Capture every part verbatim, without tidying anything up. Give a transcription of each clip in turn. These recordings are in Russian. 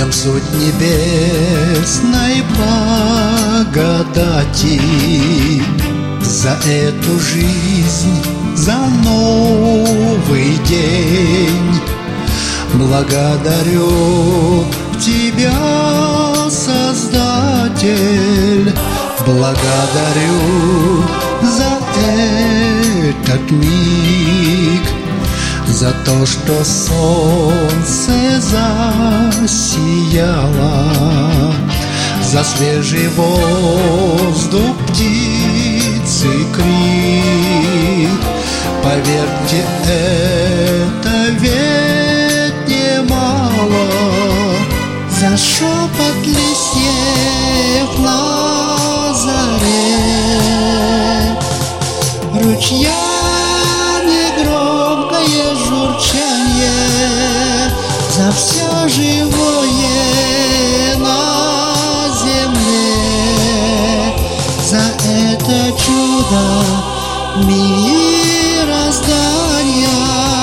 нем суть небесной благодати. За эту жизнь, за новый день благодарю Тебя, Создатель. Благодарю за этот миг, за то, что солнце засияло, за свежий воздух, птицы крик. Поверьте, это ведь немало. За шепот листьев на заре, ручья негромкое журчанье, за все живое на земле, за это чудо мироздания.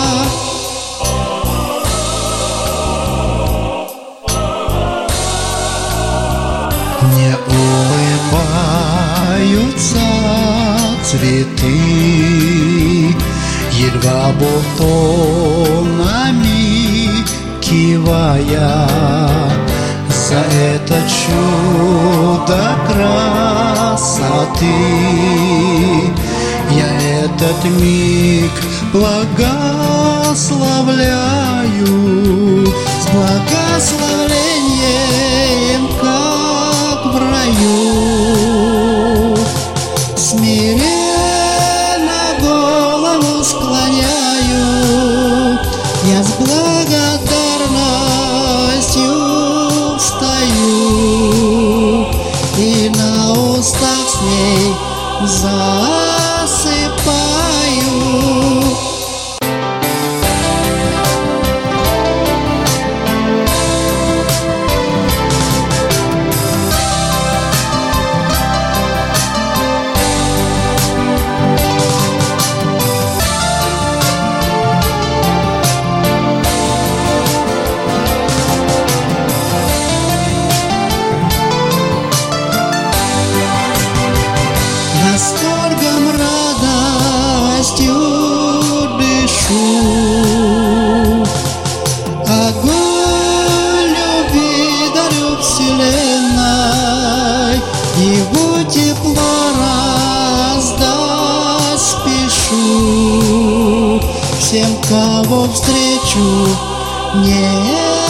Не улыбаются цветы, едва бутонами кивая. За это чудо красоты я этот миг благословляю, с благословением, как в раю. Смиренно голову склоняю, я с благодарностью встаю и на устах с ней засыпаю. Восторгом, радостью дышу, огонь любви дарю вселенной, его тепло раздать спешу всем, кого встречу. Не